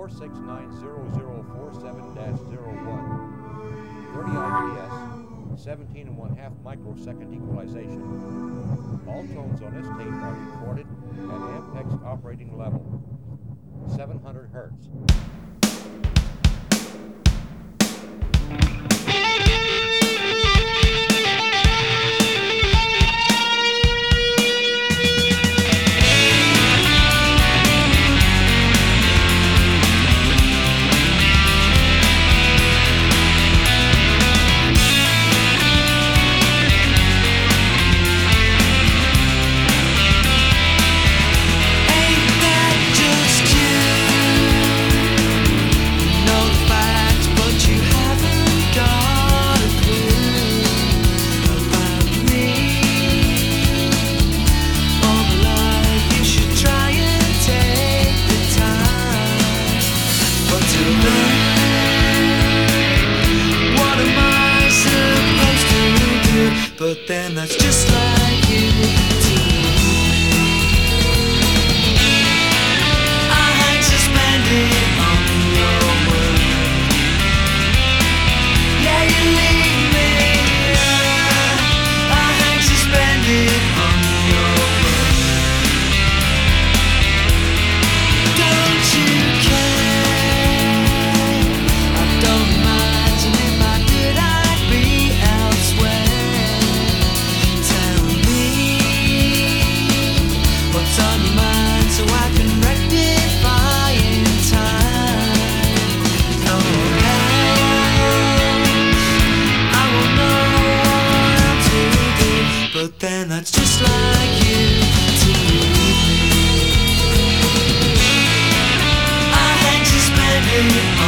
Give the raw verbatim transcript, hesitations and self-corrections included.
four six nine zero zero four seven dash zero one. thirty I P S, seventeen and one half microsecond equalization. All tones on this tape are recorded at Ampex operating level, seven hundred hertz. But then that's just like you to me. I hang suspended on your word. Yeah, you leave me. I hang suspended on your word. Don't you care? I don't imagine if I did I'd be elsewhere. What's on your mind so I can rectify in time? No else, I won't know what to do. But then that's just like you to leave me. I hang suspended